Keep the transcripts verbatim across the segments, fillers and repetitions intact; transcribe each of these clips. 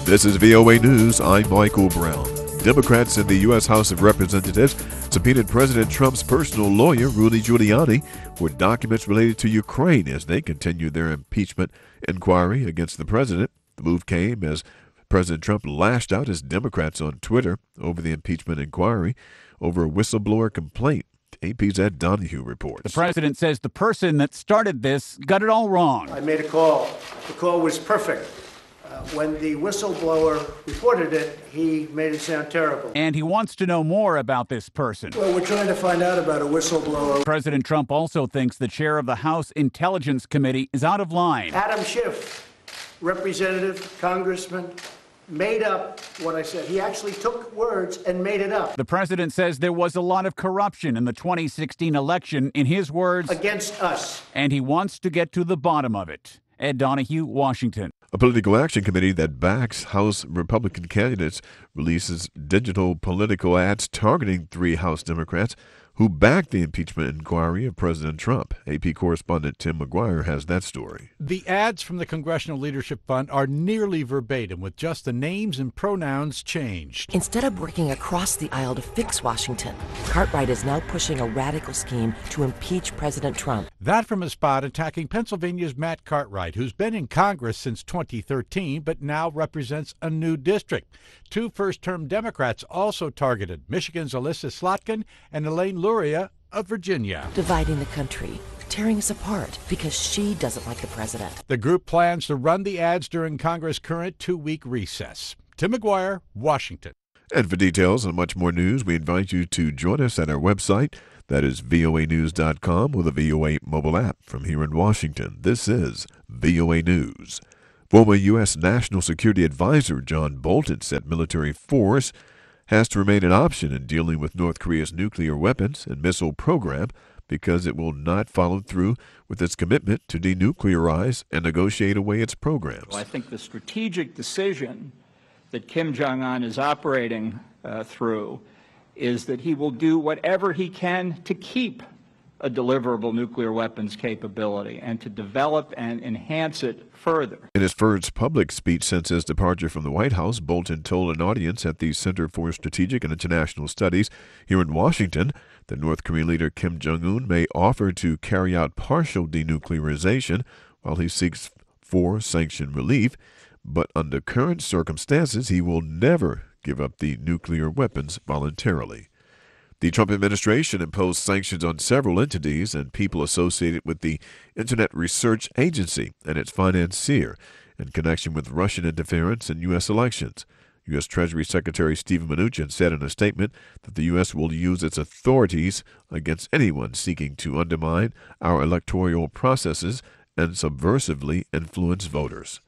This is V O A News. I'm Michael Brown. Democrats in the U S House of Representatives subpoenaed President Trump's personal lawyer, Rudy Giuliani, for documents related to Ukraine as they continue their impeachment inquiry against the president. The move came as President Trump lashed out at Democrats on Twitter over the impeachment inquiry over a whistleblower complaint. A P's Ed Donahue reports. The president says the person that started this got it all wrong. I made a call. The call was perfect. Uh, when the whistleblower reported it, he made it sound terrible. And he wants to know more about this person. Well, we're trying to find out about a whistleblower. President Trump also thinks the chair of the House Intelligence Committee is out of line. Adam Schiff, representative, congressman, made up what I said. He actually took words and made it up. The president says there was a lot of corruption in the twenty sixteen election, in his words, against us. And he wants to get to the bottom of it. Ed Donahue, Washington. A political action committee that backs House Republican candidates releases digital political ads targeting three House Democrats who backed the impeachment inquiry of President Trump. A P correspondent Tim McGuire has that story. The ads from the Congressional Leadership Fund are nearly verbatim, with just the names and pronouns changed. Instead of working across the aisle to fix Washington, Cartwright is now pushing a radical scheme to impeach President Trump. That from a spot attacking Pennsylvania's Matt Cartwright, who's been in Congress since twenty thirteen, but now represents a new district. Two first-term Democrats also targeted, Michigan's Alyssa Slotkin and Elaine Luria of Virginia. Dividing the country, tearing us apart because she doesn't like the president. The group plans to run the ads during Congress' current two-week recess. Tim McGuire, Washington. And for details and much more news, we invite you to join us at our website. That is V O A news dot com or the V O A mobile app. From here in Washington, this is V O A News. Former U S National Security Advisor John Bolton said military force has to remain an option in dealing with North Korea's nuclear weapons and missile program because it will not follow through with its commitment to denuclearize and negotiate away its programs. Well, I think the strategic decision that Kim Jong-un is operating uh, through is that he will do whatever he can to keep a deliverable nuclear weapons capability and to develop and enhance it further. In his first public speech since his departure from the White House, Bolton told an audience at the Center for Strategic and International Studies here in Washington that North Korean leader Kim Jong-un may offer to carry out partial denuclearization while he seeks for sanction relief, but under current circumstances he will never give up the nuclear weapons voluntarily. The Trump administration imposed sanctions on several entities and people associated with the Internet Research Agency and its financier in connection with Russian interference in U S elections. U S Treasury Secretary Steven Mnuchin said in a statement that the U S will use its authorities against anyone seeking to undermine our electoral processes and subversively influence voters.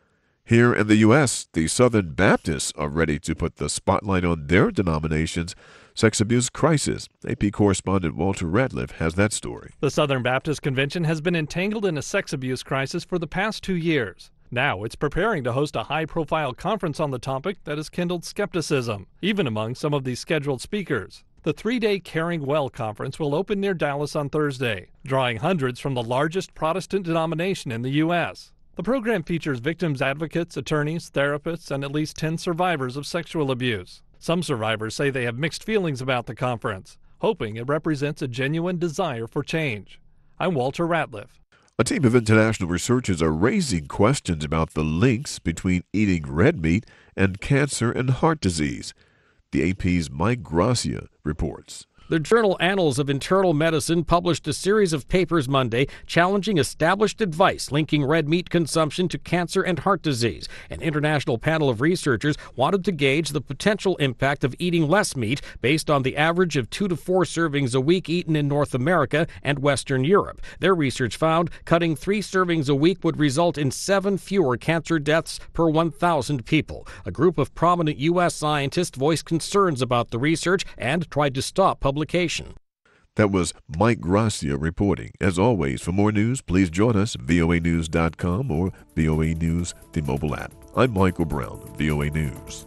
Here in the U S, the Southern Baptists are ready to put the spotlight on their denomination's sex abuse crisis. A P correspondent Walter Ratliff has that story. The Southern Baptist Convention has been entangled in a sex abuse crisis for the past two years. Now it's preparing to host a high-profile conference on the topic that has kindled skepticism, even among some of these scheduled speakers. The three-day Caring Well conference will open near Dallas on Thursday, drawing hundreds from the largest Protestant denomination in the U S The program features victims advocates, attorneys, therapists, and at least ten survivors of sexual abuse. Some survivors say they have mixed feelings about the conference, hoping it represents a genuine desire for change. I'm Walter Ratliff. A team of international researchers are raising questions about the links between eating red meat and cancer and heart disease. The A P's Mike Gracia reports. The journal Annals of Internal Medicine published a series of papers Monday challenging established advice linking red meat consumption to cancer and heart disease. An international panel of researchers wanted to gauge the potential impact of eating less meat based on the average of two to four servings a week eaten in North America and Western Europe. Their research found cutting three servings a week would result in seven fewer cancer deaths per one thousand people. A group of prominent U S scientists voiced concerns about the research and tried to stop publication. That was Mike Gracia reporting. As always, for more news, please join us at V O A news dot com or V O A News, the mobile app. I'm Michael Brown, V O A News.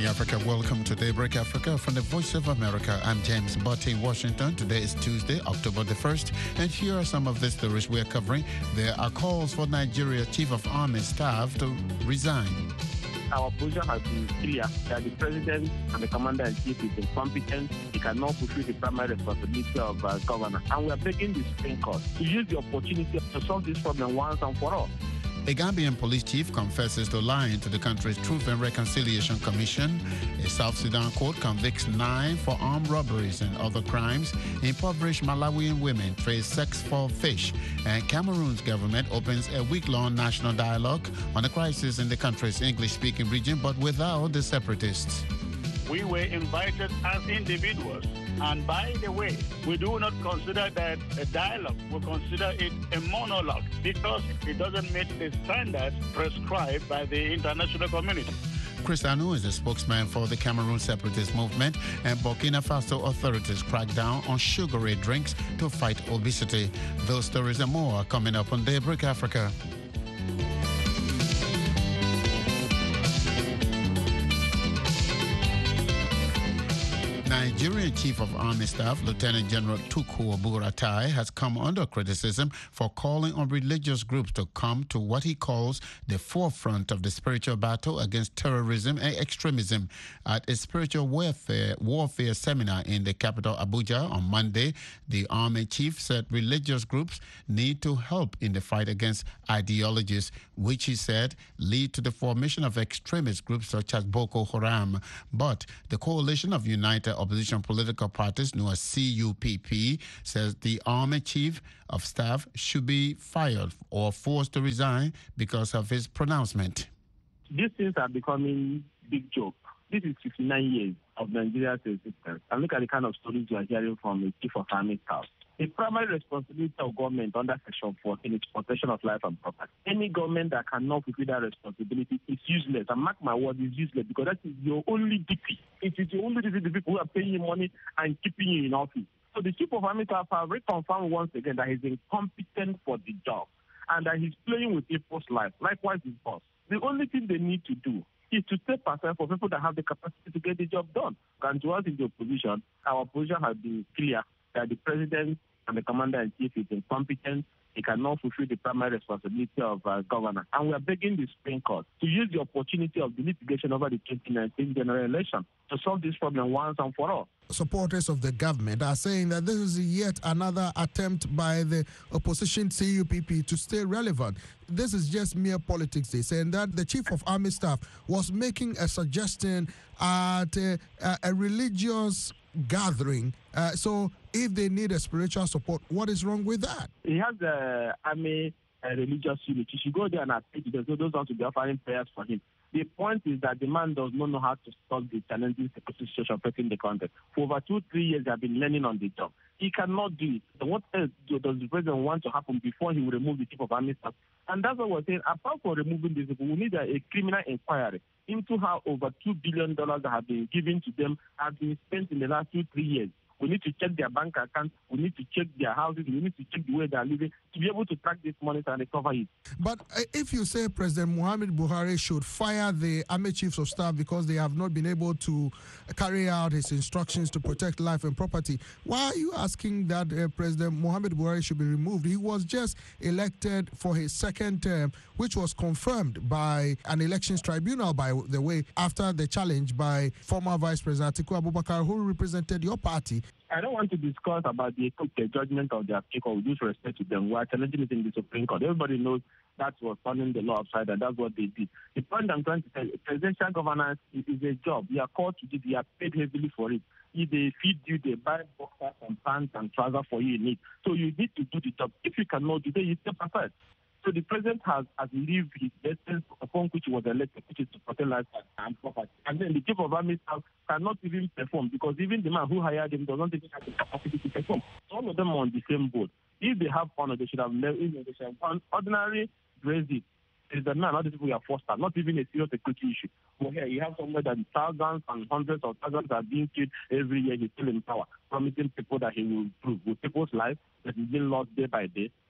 Africa. Welcome to Daybreak Africa from the Voice of America. I'm James Botti in Washington. Today is Tuesday, October the first, and here are some of the stories we are covering. There are calls for Nigeria Chief of Army Staff to resign. Our position has been clear that the president and the commander-in-chief is incompetent. He cannot fulfill the primary responsibility of uh, governor. And we are begging the Supreme Court to use the opportunity to solve this problem once and for all. A Gambian police chief confesses to lying to the country's Truth and Reconciliation Commission. A South Sudan court convicts nine for armed robberies and other crimes. Impoverished Malawian women trade sex for fish. And Cameroon's government opens a week-long national dialogue on the crisis in the country's English-speaking region, but without the separatists. We were invited as individuals. And by the way, we do not consider that a dialogue. We consider it a monologue because it doesn't meet the standards prescribed by the international community. Chris Anu is a spokesman for the Cameroon separatist movement, and Burkina Faso authorities crack down on sugary drinks to fight obesity. Those stories and more are coming up on Daybreak Africa. Nigerian Chief of Army Staff, Lieutenant General Tukur Buratai, has come under criticism for calling on religious groups to come to what he calls the forefront of the spiritual battle against terrorism and extremism. At a spiritual warfare, warfare seminar in the capital, Abuja, on Monday, the Army Chief said religious groups need to help in the fight against ideologies, which he said lead to the formation of extremist groups such as Boko Haram. But the Coalition of United Opposition Political Parties, known as C U P P, says the Army Chief of Staff should be fired or forced to resign because of his pronouncement. These things are becoming big joke. This is fifty-nine years of Nigeria's existence. And look at the kind of stories you are hearing from the Chief of Army Staff. The primary responsibility of government under Section fourteen is protection of life and property. Any government that cannot fulfill that responsibility is useless. And mark my word, is useless because that is your only duty. It is your only duty, the people who are paying you money and keeping you in office. So the Chief of Army Staff has reconfirmed once again that he's incompetent for the job and that he's playing with people's life. Likewise, his boss. The only thing they need to do is to step aside for people that have the capacity to get the job done. And to us in the opposition, our position has been clear that the president and the commander-in-chief is incompetent. He cannot fulfill the primary responsibility of uh, governor. And we are begging the Supreme Court to use the opportunity of the litigation over the twenty nineteen general election to solve this problem once and for all. Supporters of the government are saying that this is yet another attempt by the opposition C U P P to stay relevant. This is just mere politics, they say, and that the Chief of Army Staff was making a suggestion at a, a religious gathering. Uh, so if they need a spiritual support, what is wrong with that? He has the uh, army uh, religious unity. He should go there and appeal to them, so those want to be offering prayers for him. The point is that the man does not know how to solve the challenging situation facing the country. For over two, three years, they have been learning on the job. He cannot do it. So what else does the president want to happen before he will remove the Chief of Army Staff? And that's what we're saying. Apart from removing these people, we need a, a criminal inquiry into how over two billion dollars that have been given to them have been spent in the last two, three years. We need to check their bank accounts. We need to check their houses. We need to check the way they are living to be able to track this money and recover it. But uh, if you say President Muhammad Buhari should fire the Army Chiefs of Staff because they have not been able to carry out his instructions to protect life and property, why are you asking that uh, President Muhammad Buhari should be removed? He was just elected for his second term, which was confirmed by an elections tribunal, by the way, after the challenge by former Vice President Atiku Abubakar, who represented your party. I don't want to discuss about the, the judgment of their people with due respect to them. We are challenging it in the Supreme Court. Everybody knows that was turning the law upside down. That's what they did. The point I'm trying to tell you, presidential governance is, is a job. You are called to do it. You are paid heavily for it. If they feed you, they buy boxers and pants and trousers for you in it. So you need to do the job. If you cannot do that, you step aside. So the president has, has lived his essence upon which he was elected, which is to protect life and property. And then the Chief of Army Staff cannot even perform because even the man who hired him does not even have the capacity to perform. So all of them are on the same boat. If they have honor, they should have left. They should have one ordinary Brexit. Is the man, not the people who are forced out, not even a serious security issue. But here you have somewhere that thousands and hundreds of thousands are being killed every year. He's still in power, promising people that he will improve with people's lives that is being lost day by day.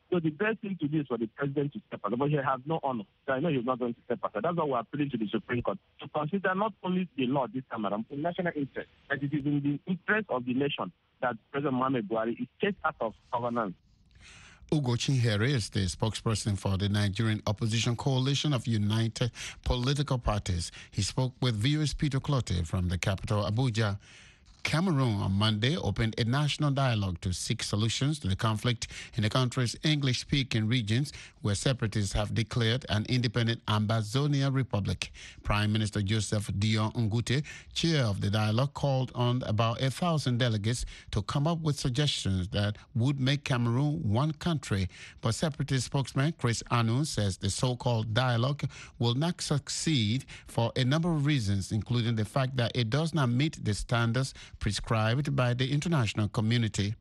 So the best thing to do is for the president to step aside, but he has no honor. So I know he's not going to step aside. That's why we're appealing to the Supreme Court to consider not only the law this time around, but national interest, that it is in the interest of the nation that President Muhammad Buhari is chased out of governance. Ugo Chinyere is the spokesperson for the Nigerian Opposition Coalition of United Political Parties. He spoke with V O A's Peter Clotte from the capital, Abuja. Cameroon on Monday opened a national dialogue to seek solutions to the conflict in the country's English-speaking regions, where separatists have declared an independent Ambazonia Republic. Prime Minister Joseph Dion Ngute, chair of the dialogue, called on about a thousand delegates to come up with suggestions that would make Cameroon one country. But separatist spokesman Chris Anu says the so-called dialogue will not succeed for a number of reasons, including the fact that it does not meet the standards prescribed by the international community.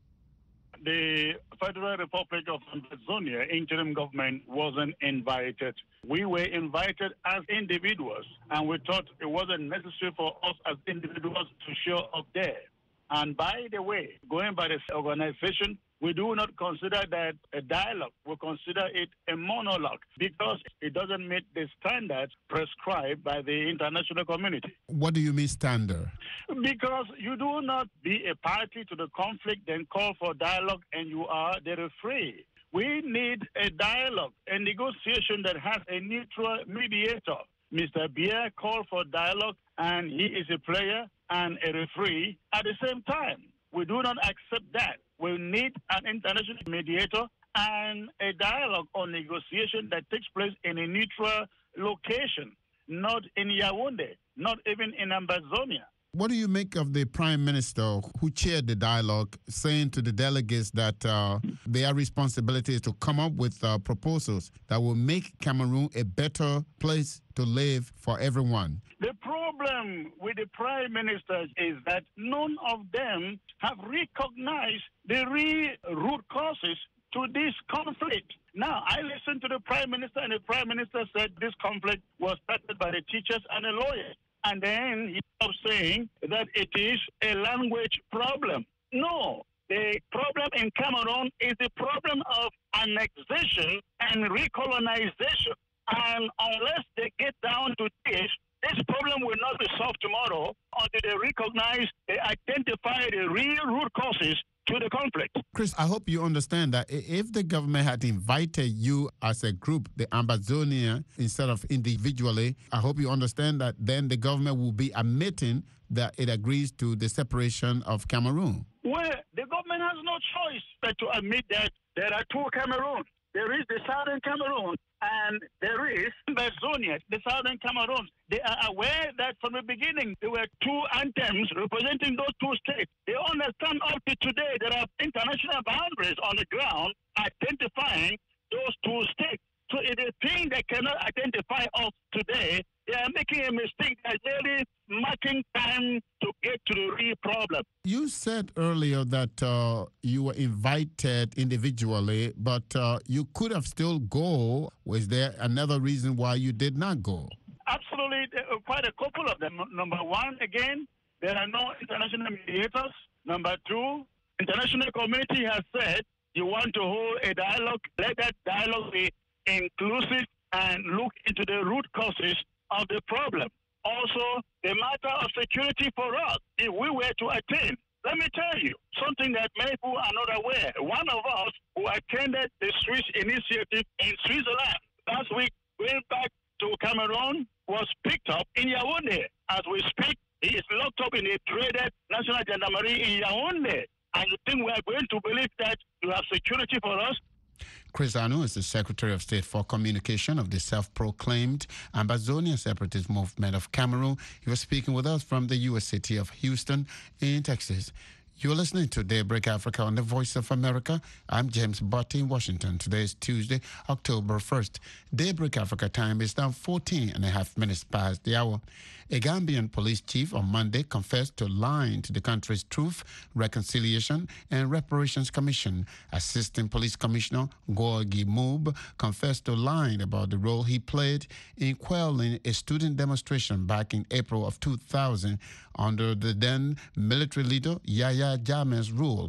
The Federal Republic of Amazonia interim government wasn't invited. We were invited as individuals, and we thought it wasn't necessary for us as individuals to show up there. And by the way, going by this organization, we do not consider that a dialogue. We consider it a monologue because it doesn't meet the standards prescribed by the international community. What do you mean standard? Because you do not be a party to the conflict, then call for dialogue, and you are the referee. We need a dialogue, a negotiation that has a neutral mediator. Mister Biya called for dialogue, and he is a player and a referee at the same time. We do not accept that. We need an international mediator and a dialogue or negotiation that takes place in a neutral location, not in Yaoundé, not even in Ambazonia. What do you make of the Prime Minister who chaired the dialogue saying to the delegates that uh, their responsibility is to come up with uh, proposals that will make Cameroon a better place to live for everyone? The problem with the Prime Minister is that none of them have recognized the real root causes to this conflict. Now, I listened to the Prime Minister, and the Prime Minister said this conflict was started by the teachers and the lawyers. And then he stopped saying that it is a language problem. No, the problem in Cameroon is the problem of annexation and recolonization. And unless they get down to this, this problem will not be solved tomorrow until they recognize, they identify the real root causes to the conflict. Chris, I hope you understand that if the government had invited you as a group, the Ambazonia, instead of individually, I hope you understand that then the government will be admitting that it agrees to the separation of Cameroon. Well, the government has no choice but to admit that there are two Cameroons. There is the southern Cameroon and there is Ambazonia, the southern Cameroon. They are aware that from the beginning there were two anthems representing those two states. They understand up to today there are international boundaries on the ground identifying those two states. So if they think they cannot identify us today, they are making a mistake. They're really marking time to get to the real problem. You said earlier that uh, you were invited individually, but uh, you could have still go. Was there another reason why you did not go? Absolutely, quite a couple of them. Number one, again, there are no international mediators. Number two, international community has said you want to hold a dialogue. Let that dialogue be inclusive and look into the root causes of the problem. Also, the matter of security for us, if we were to attend, let me tell you something that many people are not aware. One of us who attended the Swiss initiative in Switzerland last week, went back to Cameroon, was picked up in Yaoundé. As we speak, he is locked up in a dreaded National Gendarmerie in Yaoundé. And you think we are going to believe that you have security for us? Chris Anu is the Secretary of State for Communication of the self-proclaimed Ambazonia Separatist Movement of Cameroon. He was speaking with us from the U S city of Houston in Texas. You're listening to Daybreak Africa on the Voice of America. I'm James Botti in Washington. Today is Tuesday, October first. Daybreak Africa time is now fourteen and a half minutes past the hour. A Gambian police chief on Monday confessed to lying to the country's Truth, Reconciliation and Reparations Commission. Assistant Police Commissioner Gorgie Moob confessed to lying about the role he played in quelling a student demonstration back in April of two thousand under the then military leader Yahya Jammeh's rule.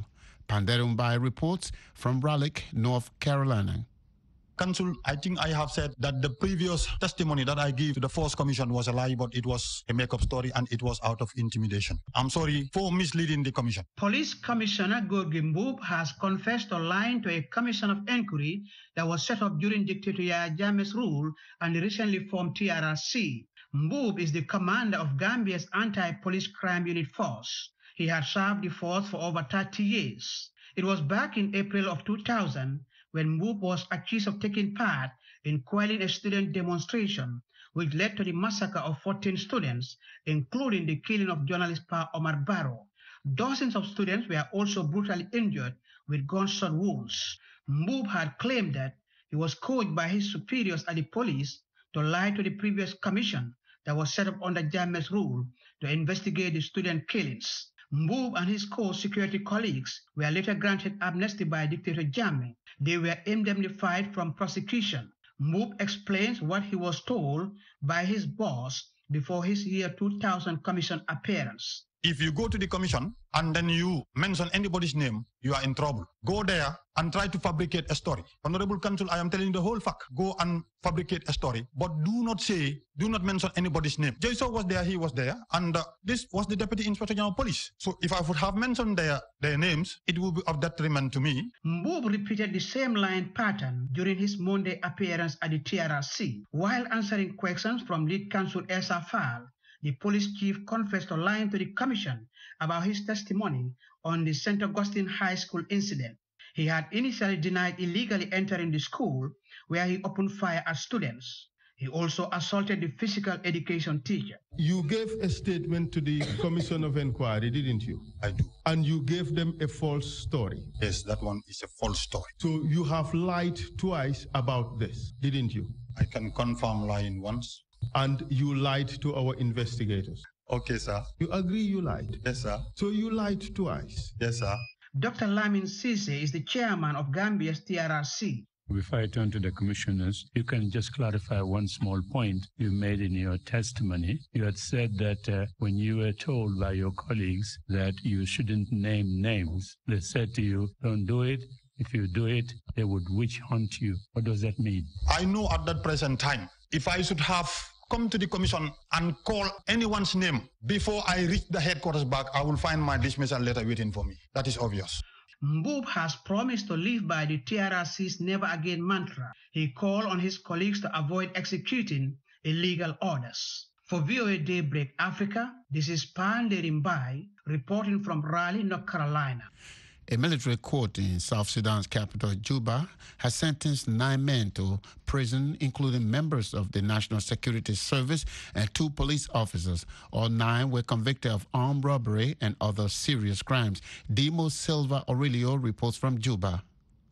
Panderumbai reports from Raleigh, North Carolina. Counsel, I think I have said that the previous testimony that I gave to the Force Commission was a lie, but it was a make-up story and it was out of intimidation. I'm sorry for misleading the Commission. Police Commissioner Gorgi Mbub has confessed to lying to a commission of inquiry that was set up during Dictator Yahya Jammeh's rule and the recently formed T R R C. Mbub is the commander of Gambia's anti-police crime unit force. He had served the force for over thirty years. It was back in April of two thousand when Mbub was accused of taking part in quelling a student demonstration, which led to the massacre of fourteen students, including the killing of journalist Pa Omar Barrow. Dozens of students were also brutally injured with gunshot wounds. Mbub had claimed that he was coached by his superiors at the police to lie to the previous commission that was set up under Jammeh's rule to investigate the student killings. Mbub and his co-security colleagues were later granted amnesty by dictator Jammeh. They were indemnified from prosecution. Mbub explains what he was told by his boss before his year two thousand commission appearance. If you go to the commission and then you mention anybody's name, you are in trouble. Go there and try to fabricate a story. Honorable Counsel, I am telling you the whole fact. Go and fabricate a story, but do not say, do not mention anybody's name. Jason was there, he was there, and uh, this was the Deputy Inspector General of Police. So if I would have mentioned their, their names, it would be of detriment to me. Mbub repeated the same line pattern during his Monday appearance at the T R R C. While answering questions from lead counsel Esa Fall, the police chief confessed to lying to the commission about his testimony on the Saint Augustine High School incident. He had initially denied illegally entering the school, where he opened fire at students. He also assaulted the physical education teacher. You gave a statement to the Commission of Inquiry, didn't you? I do. And you gave them a false story. Yes, that one is a false story. So you have lied twice about this, didn't you? I can confirm lying once. And you lied to our investigators. Okay, sir. You agree you lied? Yes, sir. So you lied twice? Yes, sir. Doctor Lamin Sise is the chairman of Gambia's T R R C. Before I turn to the commissioners, you can just clarify one small point you made in your testimony. You had said that uh, when you were told by your colleagues that you shouldn't name names, they said to you, don't do it. If you do it, they would witch hunt you. What does that mean? I know at that present time, if I should have come to the commission and call anyone's name before I reach the headquarters back, I will find my dismissal letter waiting for me. That is obvious. Mbub has promised to live by the T R R C's never again mantra. He called on his colleagues to avoid executing illegal orders. For V O A Daybreak Africa, this is Panderimbai reporting from Raleigh, North Carolina. A military court in South Sudan's capital, Juba, has sentenced nine men to prison, including members of the National Security Service and two police officers. All nine were convicted of armed robbery and other serious crimes. Demo Silva Aurelio reports from Juba.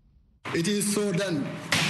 It is so done.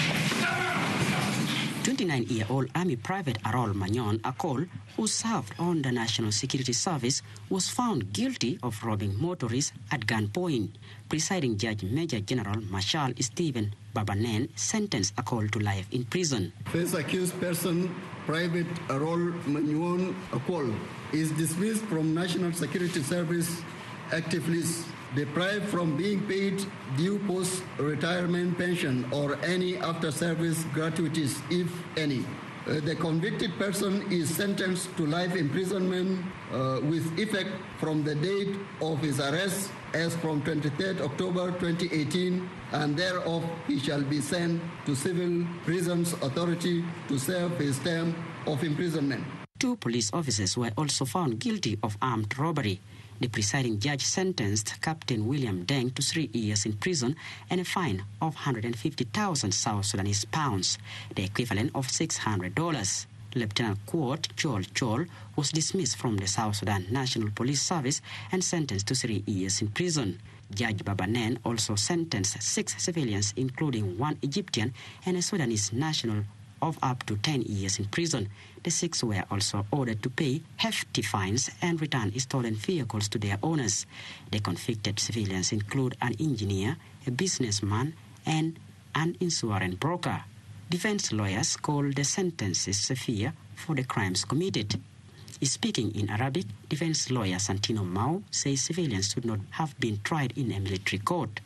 twenty-nine-year-old Army Private Arol Magnon Akol, who served on the National Security Service, was found guilty of robbing motorists at gunpoint. Presiding Judge Major General Marshal Stephen Babanen sentenced Akol to life in prison. First accused person, Private Arol Magnon Akol, is dismissed from National Security Service active list, deprived from being paid due post-retirement pension or any after-service gratuities, if any. Uh, the convicted person is sentenced to life imprisonment uh, with effect from the date of his arrest as from twenty-third October twenty eighteen, and thereof he shall be sent to Civil Prisons Authority to serve his term of imprisonment. Two police officers were also found guilty of armed robbery. The presiding judge sentenced Captain William Deng to three years in prison and a fine of one hundred fifty thousand South Sudanese pounds, the equivalent of six hundred dollars. Lieutenant Quote Chol Chol was dismissed from the South Sudan National Police Service and sentenced to three years in prison. Judge Babanen also sentenced six civilians, including one Egyptian and a Sudanese national, of up to ten years in prison. The six were also ordered to pay hefty fines and return stolen vehicles to their owners. The convicted civilians include an engineer, a businessman, and an insurance broker. Defense lawyers call the sentences severe for the crimes committed. Speaking in Arabic, defense lawyer Santino Mao says civilians should not have been tried in a military court.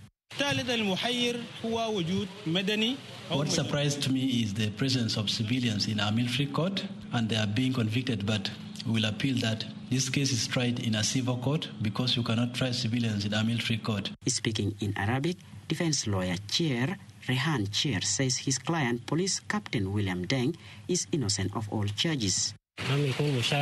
What surprised me is the presence of civilians in our military court, and they are being convicted, but we will appeal that this case is tried in a civil court because you cannot try civilians in a military court. Speaking in Arabic, defense lawyer Chair Rehan Chair says his client, Police Captain William Deng, is innocent of all charges. He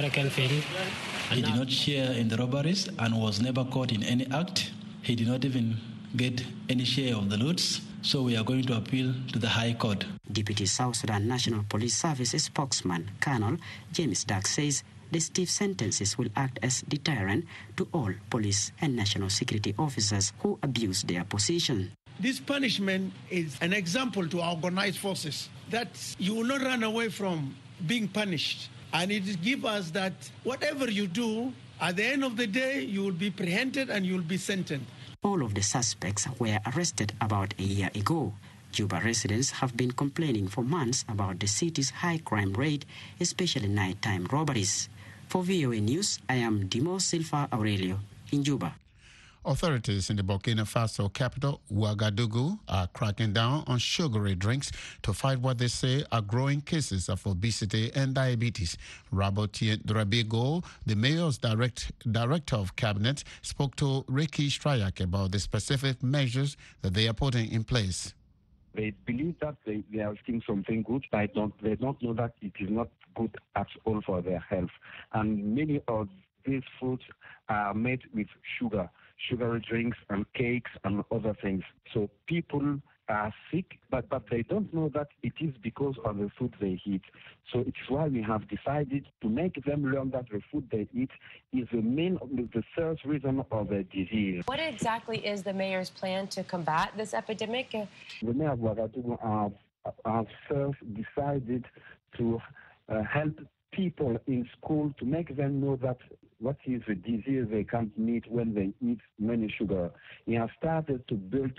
did not share in the robberies and was never caught in any act. He did not even get any share of the loots, so we are going to appeal to the High Court. Deputy South Sudan National Police Service spokesman Colonel James Dark says the stiff sentences will act as deterrent to all police and national security officers who abuse their position. This punishment is an example to our organized forces that you will not run away from being punished. And it gives us that whatever you do, at the end of the day, you will be apprehended and you will be sentenced. All of the suspects were arrested about a year ago. Juba residents have been complaining for months about the city's high crime rate, especially nighttime robberies. For V O A News, I am Dimo Silva Aurelio in Juba. Authorities in the Burkina Faso capital, Ouagadougou, are cracking down on sugary drinks to fight what they say are growing cases of obesity and diabetes. Rabotien Drabigo, the mayor's direct, director of cabinet, spoke to Ricky Strayak about the specific measures that they are putting in place. They believe that they, they are eating something good, but don't, they don't know that it is not good at all for their health. And many of these foods are made with sugar, sugary drinks and cakes and other things. So people are sick, but, but they don't know that it is because of the food they eat. So it's why we have decided to make them learn that the food they eat is the main, the first reason of the disease. What exactly is the mayor's plan to combat this epidemic? The mayor of Ouagadougou have, have first decided to uh, help people in school to make them know that what is the disease they can't meet when they eat many sugar. He has started to build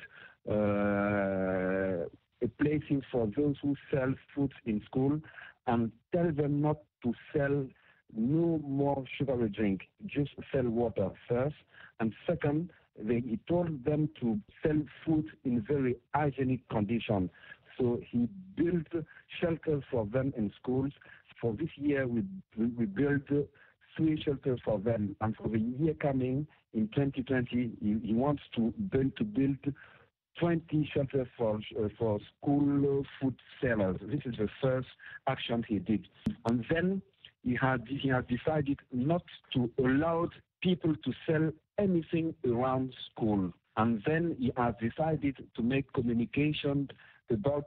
uh, a places for those who sell food in school and tell them not to sell no more sugary drink, just sell water first. And second, they, he told them to sell food in very hygienic condition. So he built shelters for them in schools. For this year, we, we built three shelters for them. And for the year coming, in twenty twenty, he, he wants to build, to build twenty shelters for, uh, for school food sellers. This is the first action he did. And then he had, he had decided not to allow people to sell anything around school. And then he has decided to make communication about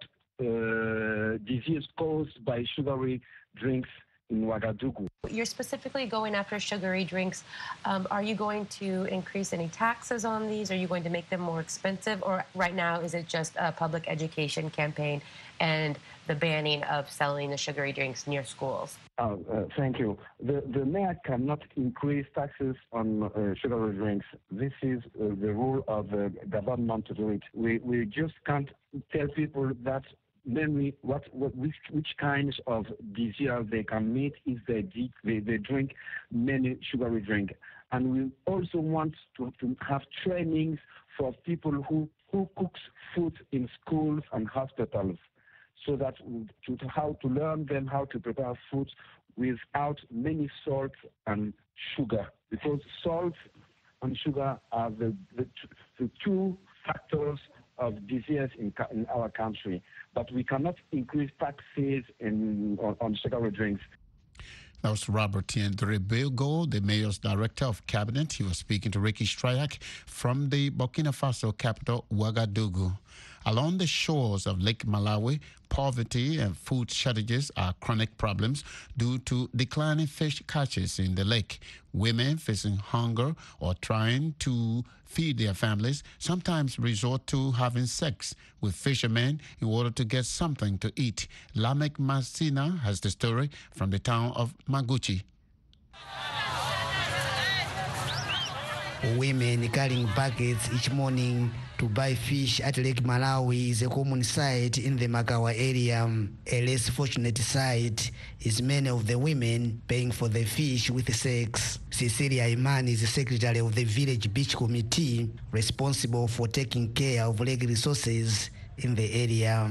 uh, disease caused by sugary drinks in Ouagadougou. You're specifically going after sugary drinks. Um, are you going to increase any taxes on these? Are you going to make them more expensive? Or right now, is it just a public education campaign and the banning of selling the sugary drinks near schools? Uh, uh, thank you. The, the mayor cannot increase taxes on uh, sugary drinks. This is uh, the rule of the government to do it. We, we just can't tell people that mainly what, what which, which kinds of disease they can meet if they, de- they, they drink many sugary drinks. And we also want to, to have trainings for people who, who cooks food in schools and hospitals, so that to, to how to learn them how to prepare food without many salt and sugar, because salt and sugar are the, the, the two factors of disease in, in our country. But we cannot increase taxes in, on, on sugary drinks. That was Robert Tiendrebego, the mayor's director of cabinet. He was speaking to Ricky Strayak from the Burkina Faso capital, Ouagadougou. Along the shores of Lake Malawi, poverty and food shortages are chronic problems due to declining fish catches in the lake. Women facing hunger or trying to feed their families sometimes resort to having sex with fishermen in order to get something to eat. Lamek Masina has the story from the town of Maguchi. Women carrying buckets each morning to buy fish at Lake Malawi is a common sight in the Makawa area. A less fortunate sight is many of the women paying for the fish with sex. Cecilia Iman is the secretary of the village beach committee responsible for taking care of lake resources in the area.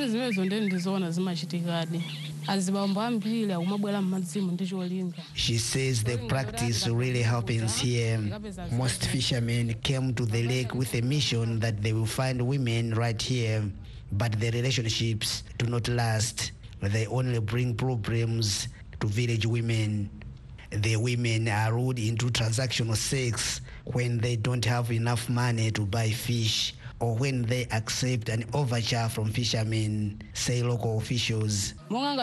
She says the practice really happens here. Most fishermen came to the lake with a mission that they will find women right here, but the relationships do not last. They only bring problems to village women. The women are lured into transactional sex when they don't have enough money to buy fish, or when they accept an overture from fishermen, say local officials.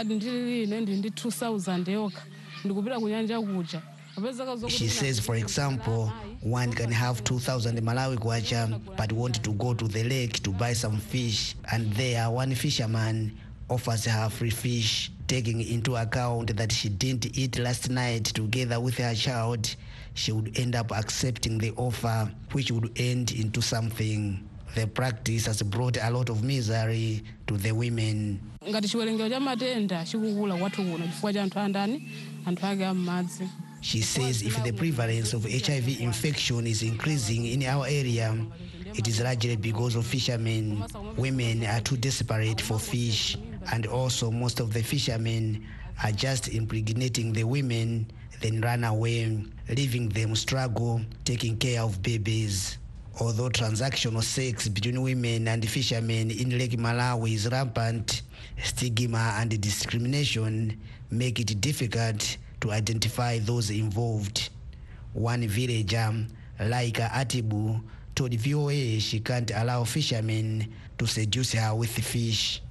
She says, for example, one can have two thousand Malawi kwacha, but want to go to the lake to buy some fish, and there one fisherman offers her free fish, taking into account that she didn't eat last night together with her child. She would end up accepting the offer, which would end into something. The practice has brought a lot of misery to the women. She says if the prevalence of H I V infection is increasing in our area, it is largely because of fishermen. Women are too desperate for fish, and also most of the fishermen are just impregnating the women, then run away, leaving them struggle taking care of babies. Although transactional sex between women and fishermen in Lake Malawi is rampant, stigma and discrimination make it difficult to identify those involved. One villager, Laika Atibu, told V O A she can't allow fishermen to seduce her with fish.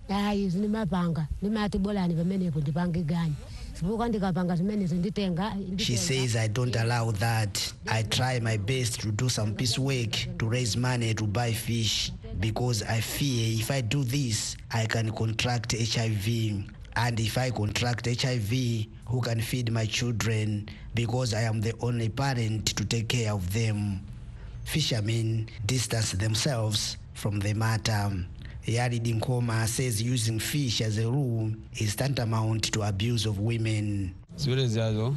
She says, I don't allow that. I try my best to do some piece work to raise money to buy fish, because I fear if I do this, I can contract H I V. And if I contract H I V, who can feed my children, because I am the only parent to take care of them. Fishermen distance themselves from the matter. Yari Dinkoma says using fish as a rule is tantamount to abuse of women. He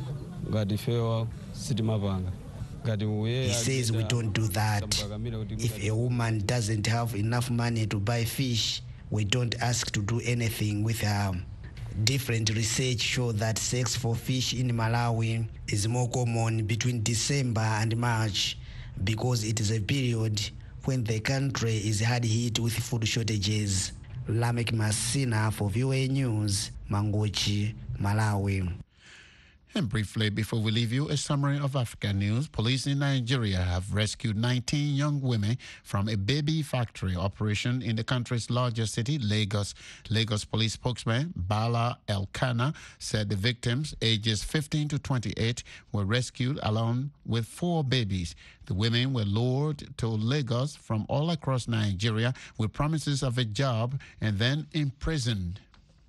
says we don't do that. If a woman doesn't have enough money to buy fish, we don't ask to do anything with her. Different research show that sex for fish in Malawi is more common between December and March, because it is a period when the country is hard hit with food shortages. Lamek Masina for V O A News, Mangochi, Malawi. And briefly, before we leave you, a summary of African news. Police in Nigeria have rescued nineteen young women from a baby factory operation in the country's largest city, Lagos. Lagos police spokesman Bala Elkanah said the victims, ages fifteen to twenty-eight, were rescued along with four babies. The women were lured to Lagos from all across Nigeria with promises of a job and then imprisoned.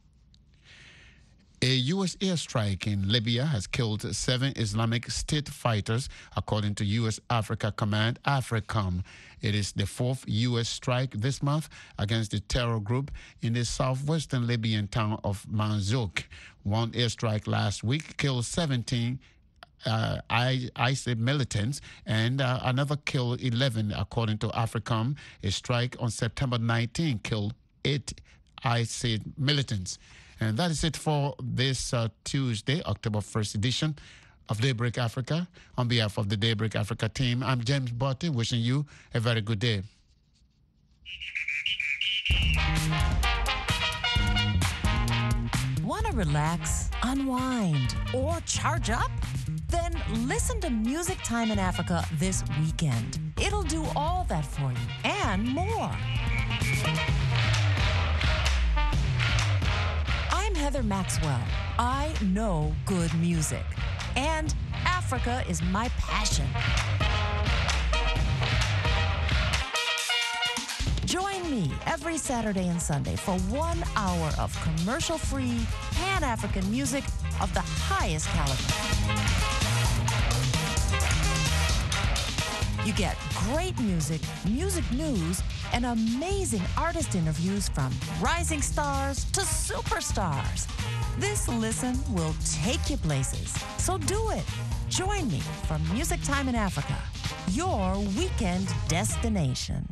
A U S airstrike in Libya has killed seven Islamic State fighters, according to U S Africa Command, AFRICOM. It is the fourth U S strike this month against the terror group in the southwestern Libyan town of Manzouk. One airstrike last week killed seventeen uh, ISIL militants, and uh, another killed eleven, according to AFRICOM. A strike on September nineteenth killed eight ISIL militants. And that is it for this uh, Tuesday, October first edition of Daybreak Africa. On behalf of the Daybreak Africa team, I'm James Botte, wishing you a very good day. Want to relax, unwind, or charge up? Then listen to Music Time in Africa this weekend. It'll do all that for you and more. I'm Heather Maxwell. I know good music, and Africa is my passion. Join me every Saturday and Sunday for one hour of commercial-free, Pan-African music of the highest caliber. You get great music, music news, and amazing artist interviews from rising stars to superstars. This listen will take you places. So do it. Join me for Music Time in Africa, your weekend destination.